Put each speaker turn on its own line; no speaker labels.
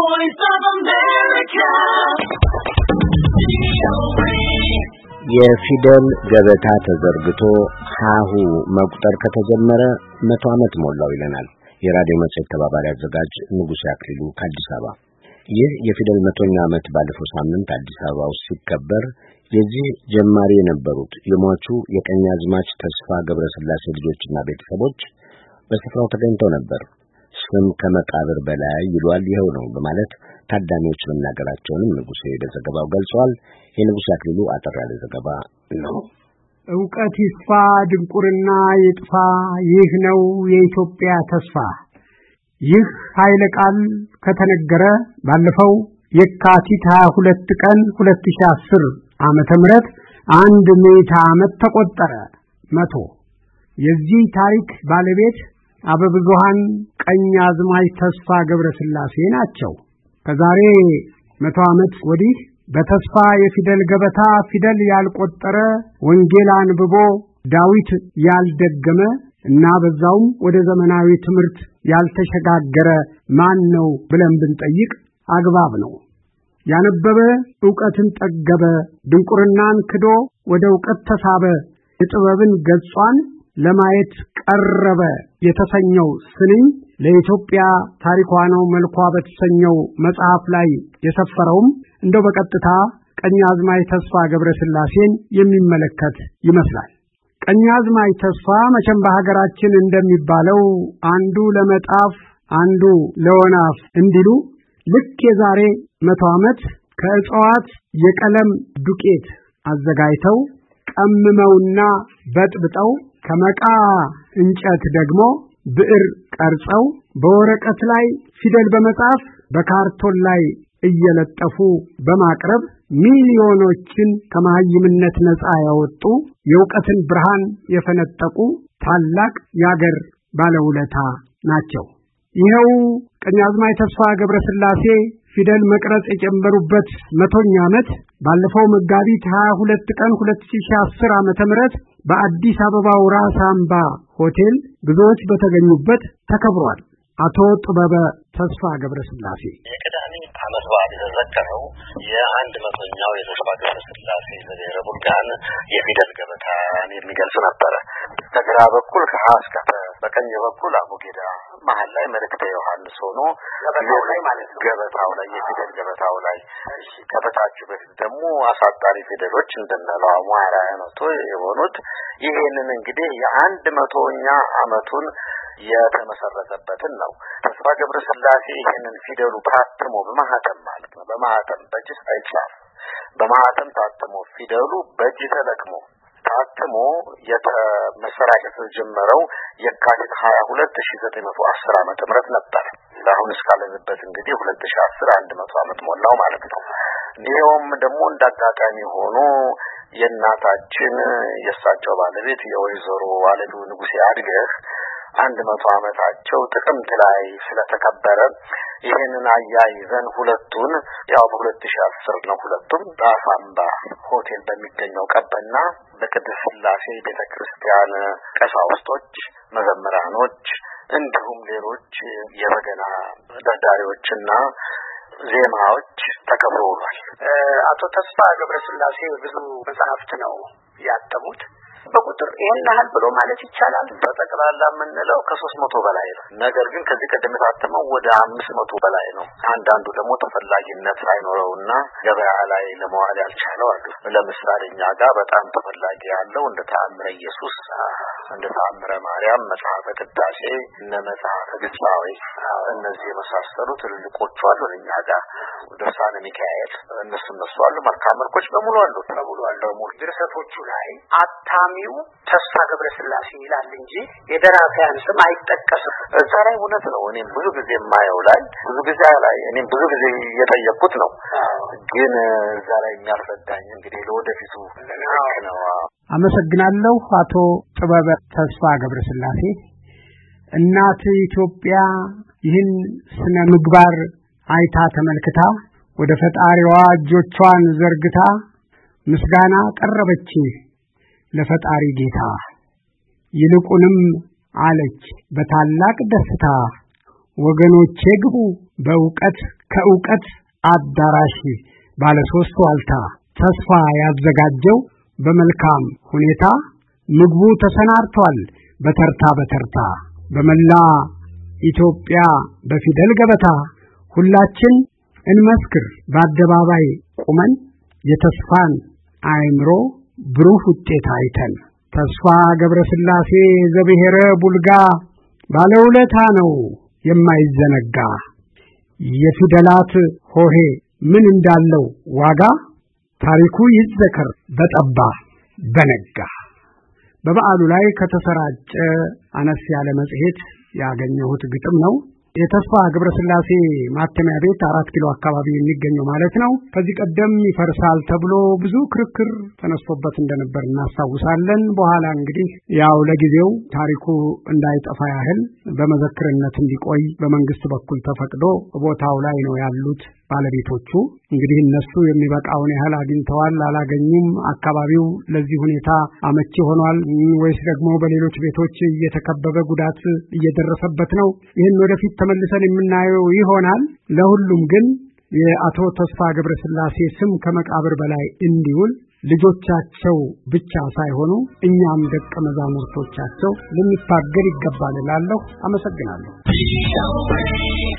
Voice of America.
የፊደል ገበታ ተዘርግቶ ሀሁ መቁጠር ከተጀመረ 100 ዓመት ሞላው ይለናል የራዲዮ መጽሔት ተባባሪ አዘጋጅ ንጉሴ አክሊሉ ከአዲስ አበባ። ይህ የፊደል 100ኛ ዓመት ባለፈው ሳምንት አዲስ አበባ ውስጥ ሲከበር የዚህ ጀማሪ የነበሩት የሟቹ የቀኛዝማች ተስፋ ገብረስላሴ ልጆችና ቤተሰቦች በስፍራው ተገኝተው ነበር። ስም ከመቃብር በላይ ይሏል ይኸው ነው በማለት ታዳሚዎች መናገራቸውንም ንጉሴ በዘገባው ገልጿል። የንጉሴ አክሊሉ አጠር ያለ ዘገባ ነው።
ዕውቀት ይስፋ ድንቁርና ይጥፋ፣ ይህ ነው የኢትዮጵያ ተስፋ። ይህ ኃይለ ቃል ከተነገረ ባለፈው የካቲት 22 ቀን 2010 ዓመተ ምህረት 100 ዓመት ተቆጠረ። 100 የዚህ ታሪክ ባለቤት አበብዙሃን ቀኛዝማች ተስፋ ገብረስላሴ ናቸው። ከዛሬ 100 ዓመት ወዲህ በተስፋ የፊደል ገበታ ፊደል ያልቆጠረ ወንጌል አንብቦ ዳዊት ያልደገመ እና በዛውም ወደ ዘመናዊ ትምህርት ያልተሸጋገረ ማን ነው ብለን ብንጠይቅ አግባብ ነው። ያነበበ ዕውቀትን ጠገበ፣ ድንቁርናን ክዶ ወደ ዕውቀት ተሳበ፣ የጥበብን ገጿን ለማየት ቀረበ የተሰኘው ስንኝ ለኢትዮጵያ ታሪኳ ነው መልኳ በተሰኘው መጽሐፍ ላይ የሰፈረውም እንደው በቀጥታ ቀኛዝማች ተስፋ ገብረስላሴን የሚመለከት ይመስላል። ቀኛዝማች ተስፋ መቼም በሀገራችን እንደሚባለው አንዱ ለመጣፍ አንዱ ለወናፍ እንዲሉ ልክ የዛሬ 100 ዓመት ከእጽዋት የቀለም ዱቄት አዘጋጅተው ቀምመውና በጥብጠው ከመቃ እንጨት ደግሞ ብዕር ቀርጸው በወረቀት ላይ ፊደል በመጻፍ በካርቶን ላይ እየለጠፉ በማቅረብ ሚሊዮኖችን ከመሃይምነት ነፃ ያወጡ የዕውቀትን ብርሃን የፈነጠቁ ታላቅ ያገር ባለውለታ ናቸው። ይኸው ቀኛዝማች ተስፋ ገብረስላሴ ፊደል መቅረጽ የጀመሩበት 100ኛ ዓመት ባለፈው መጋቢት 22 ቀን 2010 ዓመተ ምህረት በአዲስ አበባው ራስ አምባ ሆቴል ብዙዎች በተገኙበት ተከብሯል። አቶ ጥበበ ተስፋ ገብረስላሴ
የቅዳሜ ዓመት በዓል የተዘከረው የ100ኛው የተስፋ ገብረስላሴ ዘብሔረ ቡልጋን የፊደል ገበታን የሚገልጽ ነበረ። ከግራ በኩል ከሀ እስከ ፐ፣ በቀኝ በኩል አቡጌዳ፣ መሀል ላይ መልእክተ ዮሐንስ ሆኖ ገበታው ላይ ማለት ነው። ገበታው ላይ የፊደል ገበታው ላይ ከበታች በፊት ደግሞ አሳጣሪ ፊደሎች እንደነለው አማራ ነው የሆኑት። ይሄንን እንግዲህ የ100ኛ ዓመቱን የተመሰረተበትን ነው። ተስፋ ገብረስላሴ ይሄንን ፊደሉ ታትሞ በማህተም ማለት ነው፣ በማህተም በእጅ ሳይጻፍ በማህተም ታትሞ ፊደሉ በእጅ ተለቅሞ ታትሞ የተመሰራጨት ጀመረው የካቲት 22 1910 ዓመተ ምህረት ነበር። አሁን እስካለንበት እንግዲህ 2010 100 ዓመት ሞላው ማለት ነው። ይሄውም ደግሞ እንዳጋጣሚ ሆኖ የእናታችን የሳቸው ባለቤት የወይዘሮ ዋለዱ ንጉሴ አድገህ 100 ዓመታቸው ጥቅምት ላይ ስለተከበረ ይሄንን አያይዘን ሁለቱን ያው በ2010 ነው ሁለቱም በአሳምባ ሆቴል በሚገኘው ቀበና በቅድስት ሥላሴ ቤተክርስቲያን ቀሳውስቶች፣ መዘምራኖች እንዲሁም ሌሎች የበገና ደርዳሪዎችና ዜማዎች ተከብረዋል።
አቶ ተስፋ ገብረስላሴ ብዙ መጽሐፍት ነው ያተሙት። በቁጥር ይሄን ያህል ብሎ ማለት ይቻላል።
በጠቅላላ የምንለው ከ300 በላይ ነው። ነገር ግን ከዚህ ቀደም የታተመው ወደ 500 በላይ ነው። አንዳንዱ ደግሞ ተፈላጊነት ሳይኖረውና ገበያ ላይ ለመዋል ያልቻለው አሉ። ለምሳሌ እኛ ጋር በጣም ተፈላጊ ያለው እንደ ተአምረ ኢየሱስ፣ እንደ ተአምረ ማርያም፣ መጽሐፈ ቅዳሴ፣ እነ መጽሐፈ ግጻዌ እነዚህ የመሳሰሉ ትልልቆቹ አሉ። እኛ ጋር ድርሳነ ሚካኤል እነሱ አሉ። መልካም መልኮች በሙሉ አሉ።
ድርሰቶቹ ላይ አታሚው ተስፋ ገብረስላሴ ይላል እንጂ የደራሲያን ስም አይጠቀስም።
እዛ ላይ እውነት ነው። እኔም ብዙ ጊዜ የማየው ላይ እኔም ብዙ ጊዜ እየጠየቅኩት ነው። ግን እዛ ላይ የሚያስረዳኝ እንግዲህ ለወደፊቱ ነው።
አመሰግናለሁ አቶ ጥበበ ተስፋ ገብረስላሴ። እናት ኢትዮጵያ ይህን ስነ ምግባር አይታ ተመልክታ ወደ ፈጣሪዋ እጆቿን ዘርግታ ምስጋና ቀረበች ለፈጣሪ ጌታ። ይልቁንም አለች በታላቅ ደስታ
ወገኖቼ ግቡ በእውቀት ከእውቀት አዳራሽ ባለ 3 ዋልታ ተስፋ ያዘጋጀው በመልካም ሁኔታ ምግቡ ተሰናርቷል በተርታ በመላ ኢትዮጵያ በፊደል ገበታ ሁላችን እንመስክር በአደባባይ ቁመን የተስፋን አእምሮ ብሩህ ውጤት አይተን ተስፋ ገብረስላሴ ዘብሔረ ቡልጋ ባለውለታ ነው የማይዘነጋ የፊደላት ሆሄ ምን እንዳለው ዋጋ ታሪኩ ይዘከር በጠባ በነጋ በበዓሉ ላይ ከተሰራጨ አነስ ያለ መጽሔት ያገኘሁት ግጥም ነው። የተስፋ ገብረስላሴ ማተሚያ ቤት 4 ኪሎ አካባቢ የሚገኘው ማለት ነው። ከዚህ ቀደም ይፈርሳል ተብሎ ብዙ ክርክር ተነስቶበት እንደነበር እናስታውሳለን። በኋላ እንግዲህ ያው ለጊዜው ታሪኩ እንዳይጠፋ ያህል በመዘክርነት እንዲቆይ በመንግስት በኩል ተፈቅዶ ቦታው ላይ ነው ያሉት ባለቤቶቹ። እንግዲህ እነሱ የሚበቃውን ያህል አግኝተዋል አላገኙም፣ አካባቢው ለዚህ ሁኔታ አመቺ ሆኗል ወይስ ደግሞ በሌሎች ቤቶች እየተከበበ ጉዳት እየደረሰበት ነው? ይህን ወደፊት ተመልሰን የምናየው ይሆናል። ለሁሉም ግን የአቶ ተስፋ ገብረስላሴ ስም ከመቃብር በላይ እንዲውል ልጆቻቸው ብቻ ሳይሆኑ እኛም ደቀ መዛሙርቶቻቸው ልንታገል ይገባል እላለሁ። አመሰግናለሁ።